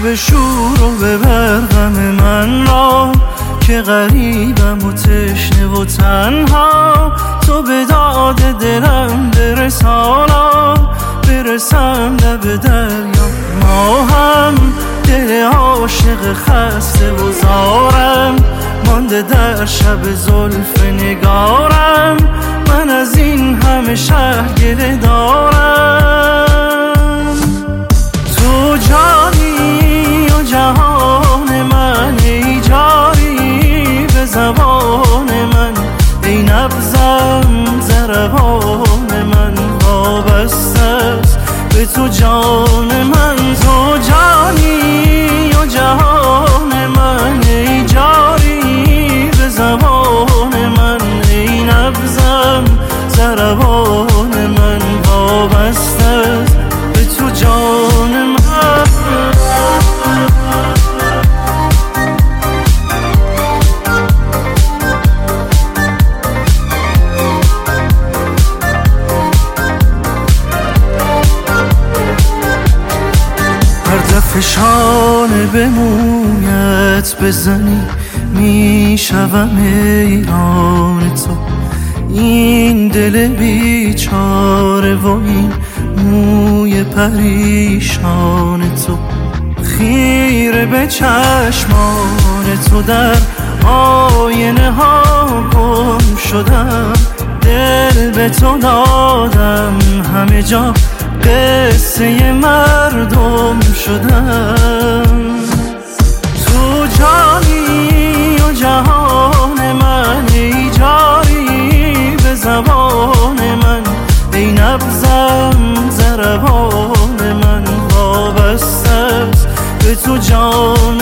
به شور و ببر غم من را که غریبم و تشنه و تنها. تو به داد دلم برسانا، برسم لب دریا. ما هم دل عاشق خسته و زارم، مانده در شب زلف نگارم. من از این همه شهر گله دارم. تو جانی و جهان من، ای جاری به زبان من، ای نبضم ضربان من وابسته است به تو جان من. تو جانی و جهان من، ای جاری به زبان من، ای نبضم ضربان من وابسته است به تو جان من. هر دفعه شانه به مویت بزنی میشوم ایران تو. این دل بیچاره و این موی پریشان تو، خیره به چشمان تو در آینه ها گم شدم. دل به تو دادم همه جا قصه مردم شدم. تو جانی و جهان من، ای جاری به زبان من، ای نبضم ضربان من وابسته است به تو جان